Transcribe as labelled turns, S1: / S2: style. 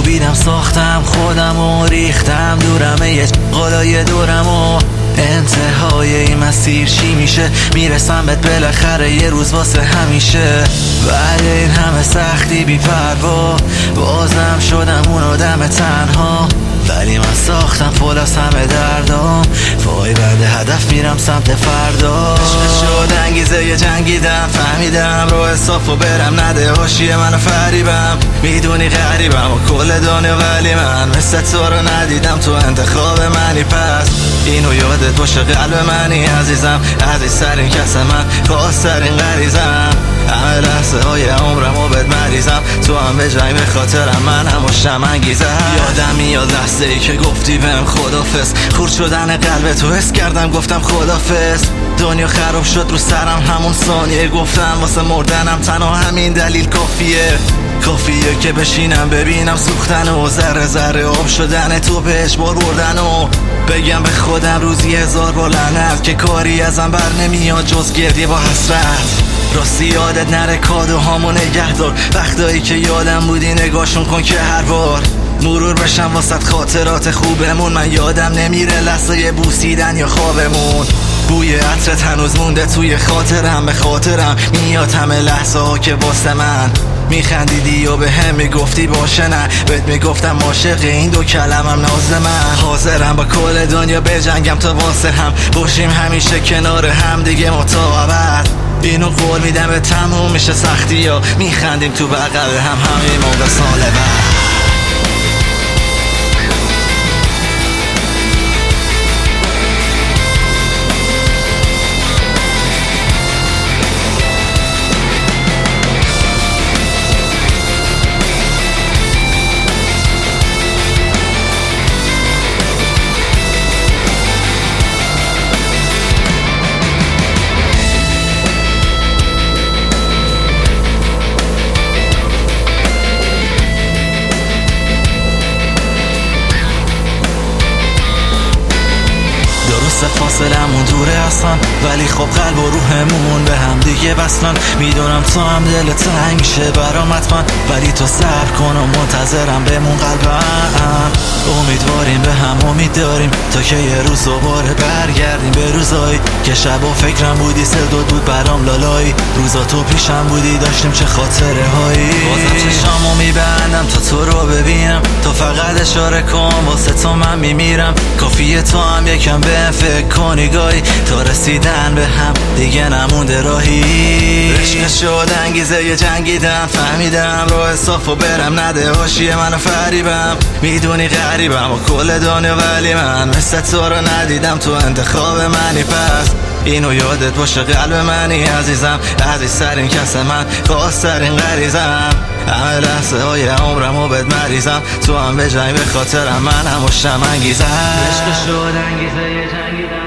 S1: کوبیدم ساختم خودم و ریختم دورمه یه قلای دورم و انتهای این مسیر چی میشه؟ میرسم بهت بالاخره یه روز واسه همیشه. ولی این همه سختی بی پروا بازم شدم اون آدم تنها. ولی من ساختم فول از همه دردام، وای بعد هدف میرم سمت فردا. عشق شد انگیزه یه جنگیدم، فهمیدم رو صاف و برم نده حاشیه منو فریبم. میدونی غریبم و کل دنیا ولی من مثل تو رو ندیدم تو انتخاب منی. پس اینو یادت باشه قلب منی عزیزم، عزیزترین کس من، خواسترین غریزم. همه لحظه های عمرمو بهت مریضم، تو هم به جنگ به خاطرم من هم مشتم انگیزم. یادم میاد لحظه ای که گفتی بهم خدافظ، خورد شدن قلب تو حس کردم گفتم خدافظ. دنیا خراب شد رو سرم همون ثانیه، گفتم واسه مردنم تنها همین دلیل کافیه که بشینم ببینم سوختن و ذره ذره آب شدن تو بهش بار بردن و بگم به خودم روزی 1000 بار لعنت که کاری ازم بر نمیاد جز گریه با حسرت. راستی یادت نره کادوهامو نگه دار، وقتایی که یادم بودی نگاشون کن که هر بار مرور بشم واسط خاطرات خوبمون. من یادم نمیره لحظه بوسیدن یا خوابمون، بوی عطرت هنوز مونده توی خاطرم. به خاطرم میاد همه لحظه ها که واسه من میخندیدی و به هم میگفتی باشه نه، بهت میگفتم عاشق این دو کلمم ناز من. حاضرم با کل دنیا بجنگم تا واسه هم باشیم همیشه کنار هم دیگه ما تا ابد. اینو قول میدم به تموم میشه سختی ها، میخندیم تو بغل هم همین موقع سال بعد. فاصلمون دوره اصلا ولی خب قلب و روحمون به هم دیگه بستن. میدونم تو هم دل تنگ شه برام حتما، ولی تو صبر کن و منتظرم بمون قلبم. امیدواریم به هم امید داریم تا که یه روز دوباره برگردیم به روزایی که شب و فکرم بودی صدات بود برام لالایی. روزا تو پیشم بودی داشتیم چه خاطره هایی. بازم چشامو میبندم تا تو رو ببینم، تو فقط اشاره کن واسه تو من میمیرم. کافیه تو هم یکم به فکر کنی گاهی، تا رسیدن به هم دیگه نمونده راهی. عشق شد انگیزه یه جنگیدم، فهمیدم راه صاف و برم نده حاشیه منو فریبم. میدونی غریبم و کل دنیا ولی من مثل تو رو ندیدم تو انتخاب منی. پس اینو یادت باشه قلب منی عزیزم، عزیزترین کس من، خواسترین غریزم. همه لحظه های عمرمو بهت مریضم، تو هم به جنگ به خاطرم من هم مشتم انگیزم. عشق شد انگیزه یه جنگیدم.